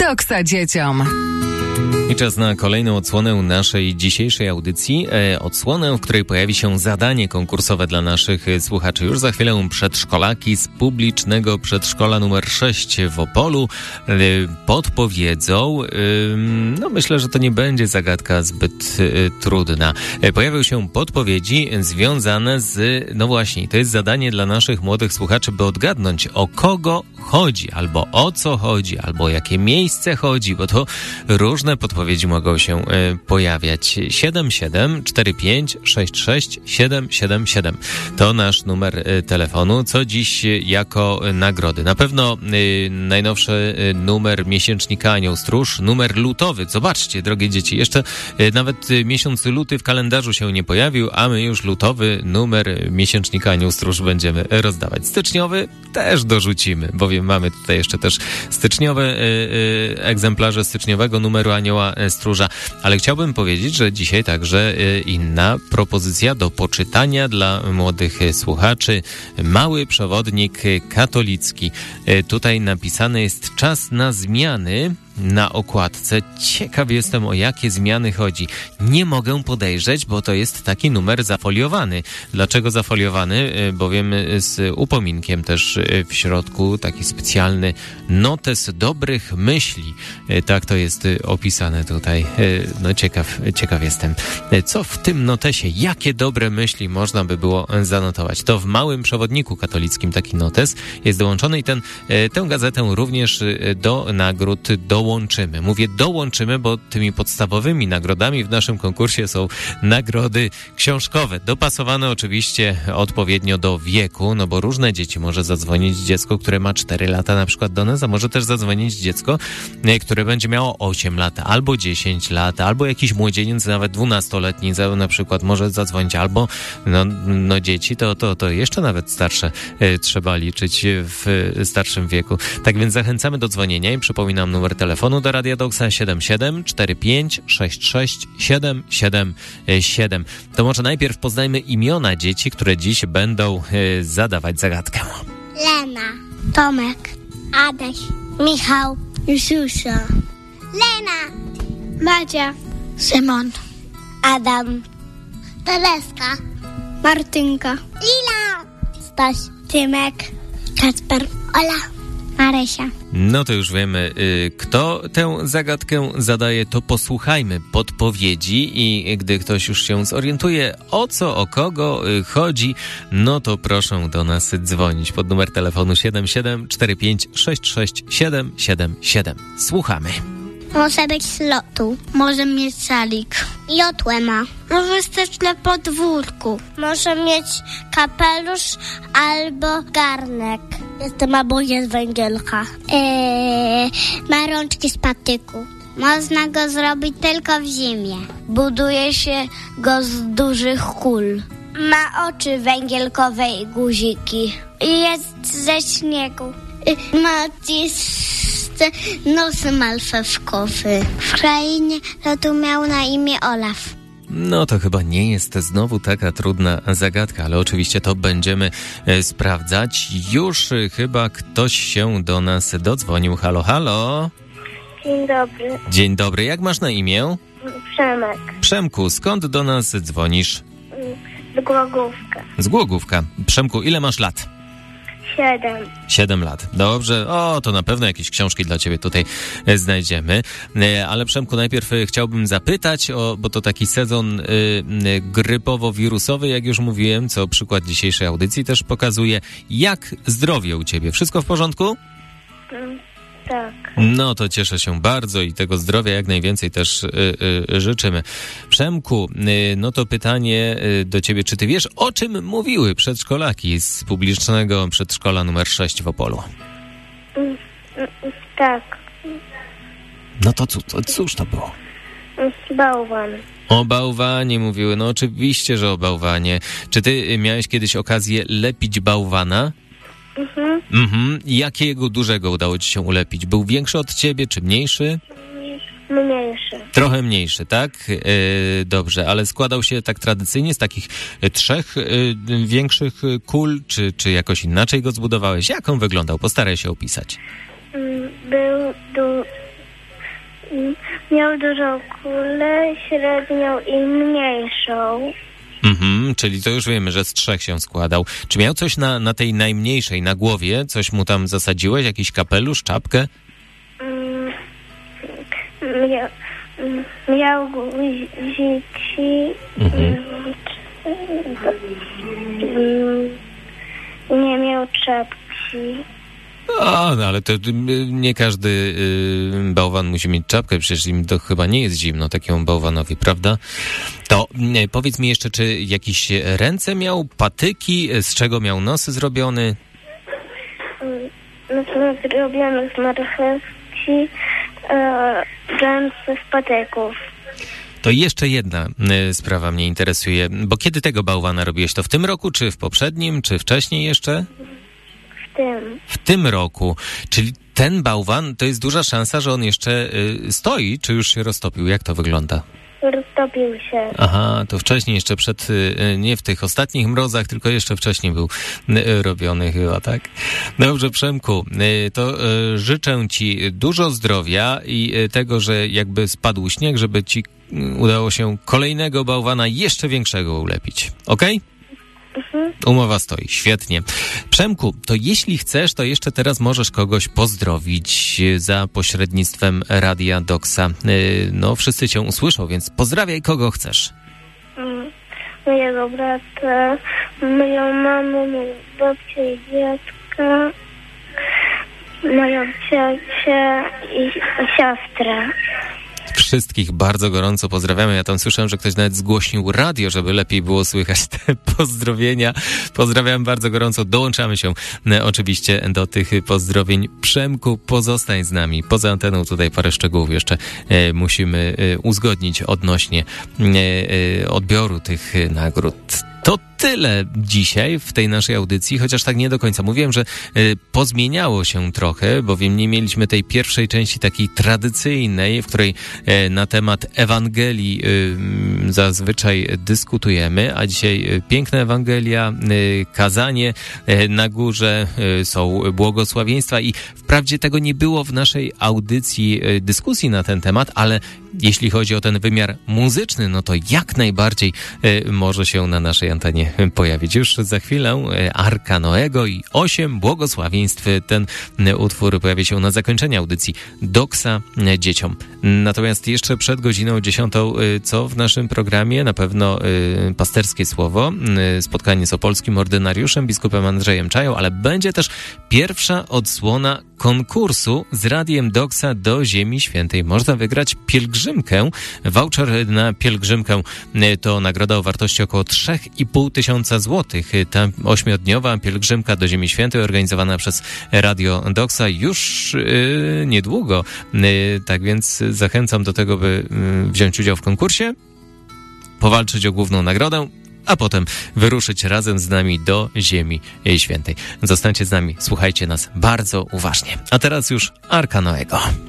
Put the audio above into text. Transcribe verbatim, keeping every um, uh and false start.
Doksa dzieciom. I czas na kolejną odsłonę naszej dzisiejszej audycji. E, odsłonę, w której pojawi się zadanie konkursowe dla naszych e, słuchaczy. Już za chwilę przedszkolaki z publicznego przedszkola numer sześć w Opolu e, podpowiedzą. E, no myślę, że to nie będzie zagadka zbyt e, trudna. E, pojawią się podpowiedzi związane z, no właśnie, to jest zadanie dla naszych młodych słuchaczy, by odgadnąć, o kogo chodzi, albo o co chodzi, albo o jakie miejsce chodzi, bo to różne podpowiedzi mogą się y, pojawiać. siedem siedem cztery pięć sześć sześć siedem siedem siedem to nasz numer y, telefonu. Co dziś y, jako y, nagrody? Na pewno y, najnowszy y, numer miesięcznika Anioł Stróż, numer lutowy. Zobaczcie, drogie dzieci, jeszcze y, nawet y, miesiąc luty w kalendarzu się nie pojawił, a my już lutowy numer miesięcznika Anioł Stróż będziemy rozdawać. Styczniowy też dorzucimy, bowiem mamy tutaj jeszcze też styczniowe y, y, egzemplarze styczniowego numeru Anioła Stróża, ale chciałbym powiedzieć, że dzisiaj także y, inna propozycja do poczytania dla młodych słuchaczy. Mały przewodnik katolicki. Y, tutaj napisane jest czas na zmiany. Na okładce. Ciekaw jestem, o jakie zmiany chodzi. Nie mogę podejrzeć, bo to jest taki numer zafoliowany. Dlaczego zafoliowany? Bowiem z upominkiem też w środku, taki specjalny notes dobrych myśli. Tak to jest opisane tutaj. No ciekaw, ciekaw jestem. Co w tym notesie? Jakie dobre myśli można by było zanotować? To w Małym Przewodniku Katolickim taki notes jest dołączony i ten, tę gazetę również do nagród do Dołączymy. Mówię dołączymy, bo tymi podstawowymi nagrodami w naszym konkursie są nagrody książkowe. Dopasowane oczywiście odpowiednio do wieku, no bo różne dzieci. Może zadzwonić dziecko, które ma cztery lata na przykład do nas, a może też zadzwonić dziecko, które będzie miało osiem lat, albo dziesięć lat, albo jakiś młodzieniec, nawet dwunastoletni na przykład może zadzwonić, albo no, no dzieci, to, to, to jeszcze nawet starsze e, trzeba liczyć w starszym wieku. Tak więc zachęcamy do dzwonienia i przypominam numer telefonu do Radia Doksa siedem siedem cztery pięć sześć sześć siedem siedem siedem. To może najpierw poznajmy imiona dzieci, które dziś będą y, zadawać zagadkę. Lena, Tomek, Adaś, Michał, Jususia, Lena, Madzia, Szymon, Adam, Tereska, Martynka, Lila, Staś, Tymek, Kacper, Ola, Marysia. No to już wiemy, y, kto tę zagadkę zadaje, to posłuchajmy podpowiedzi i gdy ktoś już się zorientuje, o co, o kogo y, chodzi, no to proszę do nas dzwonić pod numer telefonu siedem siedem cztery pięć sześć sześć siedem siedem siedem. Słuchamy. Może być z lotu. Może mieć szalik. Jotłę ma. Może stać na podwórku. Może mieć kapelusz albo garnek. Jestem albo jest węgielka. Eee, ma rączki z patyku. Można go zrobić tylko w zimie. Buduje się go z dużych kul. Ma oczy węgielkowe i guziki. Jest ze śniegu. Ma nos malfewkowy. W krainie lotu miał na imię Olaf. No to chyba nie jest znowu taka trudna zagadka, ale oczywiście to będziemy e, sprawdzać. Już e, chyba ktoś się do nas dodzwonił. Halo, halo. Dzień dobry. Dzień dobry. Jak masz na imię? Przemek. Przemku, skąd do nas dzwonisz? Z Głogówka. Z Głogówka. Przemku, ile masz lat? Siedem. Siedem lat. Dobrze. O, to na pewno jakieś książki dla ciebie tutaj e, znajdziemy. E, ale Przemku, najpierw e, chciałbym zapytać, o, bo to taki sezon e, e, grypowo-wirusowy, jak już mówiłem, co przykład dzisiejszej audycji też pokazuje. Jak zdrowie u ciebie? Wszystko w porządku? Mm, tak. No to cieszę się bardzo i tego zdrowia jak najwięcej też y, y, życzymy. Przemku, y, no to pytanie y, do ciebie. Czy ty wiesz, o czym mówiły przedszkolaki z publicznego przedszkola numer sześć w Opolu? Mm, mm, tak. No to, co, to cóż to było? Mm, Bałwan. O bałwanie mówiły. No oczywiście, że o bałwanie. Czy ty miałeś kiedyś okazję lepić bałwana? Mhm. Mhm. Jakiego dużego udało ci się ulepić? Był większy od ciebie, czy mniejszy? Mniejszy. Trochę mniejszy, tak? Yy, dobrze, ale składał się tak tradycyjnie z takich y, trzech y, większych kul, czy, czy jakoś inaczej go zbudowałeś? Jak on wyglądał? Postaraj się opisać. Mm, Był du- Miał dużą kulę, średnią i mniejszą. Mhm, czyli to już wiemy, że z trzech się składał. Czy miał coś na, na tej najmniejszej, na głowie? Coś mu tam zasadziłeś? Jakiś kapelusz, czapkę? Mm, Miał, miał guziki. Mhm. Mm, Nie miał czapki. O, no ale to y, nie każdy y, bałwan musi mieć czapkę, przecież im to chyba nie jest zimno takiemu bałwanowi, prawda? To y, powiedz mi jeszcze, czy jakieś ręce miał, patyki, z czego miał nos zrobiony? Nos zrobiony z marchewki, e, ręce z patyków. To jeszcze jedna y, sprawa mnie interesuje, bo kiedy tego bałwana robiłeś? To w tym roku, czy w poprzednim, czy wcześniej jeszcze? W tym. W tym roku. Czyli ten bałwan, to jest duża szansa, że on jeszcze y, stoi, czy już się roztopił? Jak to wygląda? Roztopił się. Aha, to wcześniej jeszcze przed, y, nie w tych ostatnich mrozach, tylko jeszcze wcześniej był y, robiony chyba, tak? Dobrze, Przemku, y, to y, życzę ci dużo zdrowia i y, tego, że jakby spadł śnieg, żeby ci y, udało się kolejnego bałwana jeszcze większego ulepić. Okej? Mhm. Umowa stoi, świetnie. Przemku, to jeśli chcesz, to jeszcze teraz możesz kogoś pozdrowić za pośrednictwem Radia Doksa. Yy, no, wszyscy cię usłyszą, więc pozdrawiaj kogo chcesz. Mm, Mojego brata, moją mamę, moją babcię i dziadka, moją ciocię i, i siostrę. Wszystkich bardzo gorąco pozdrawiamy. Ja tam słyszałem, że ktoś nawet zgłośnił radio, żeby lepiej było słychać te pozdrowienia. Pozdrawiam bardzo gorąco. Dołączamy się e, oczywiście do tych pozdrowień. Przemku, pozostań z nami. Poza anteną tutaj parę szczegółów jeszcze e, musimy e, uzgodnić odnośnie e, e, odbioru tych e, nagród. To tyle dzisiaj w tej naszej audycji, chociaż tak nie do końca. Mówiłem, że y, pozmieniało się trochę, bowiem nie mieliśmy tej pierwszej części takiej tradycyjnej, w której y, na temat Ewangelii y, zazwyczaj dyskutujemy, a dzisiaj y, piękna Ewangelia, y, kazanie y, na górze, y, są błogosławieństwa i wprawdzie tego nie było w naszej audycji y, dyskusji na ten temat, ale jeśli chodzi o ten wymiar muzyczny, no to jak najbardziej y, może się na naszej antenie pojawić. Już za chwilę Arka Noego i osiem błogosławieństw. Ten utwór pojawi się na zakończenie audycji Doksa dzieciom. Natomiast jeszcze przed godziną dziesiątą, co w naszym programie? Na pewno pasterskie słowo, spotkanie z opolskim ordynariuszem, biskupem Andrzejem Czają, ale będzie też pierwsza odsłona konkursu z Radiem Doksa do Ziemi Świętej. Można wygrać pielgrzymkę. Voucher na pielgrzymkę to nagroda o wartości około trzy i pół tysiąca złotych. Ta ośmiodniowa pielgrzymka do Ziemi Świętej organizowana przez Radio Doksa już yy, niedługo. Yy, tak więc zachęcam do tego, by yy, wziąć udział w konkursie, powalczyć o główną nagrodę, a potem wyruszyć razem z nami do Ziemi Świętej. Zostańcie z nami, słuchajcie nas bardzo uważnie. A teraz już Arka Noego.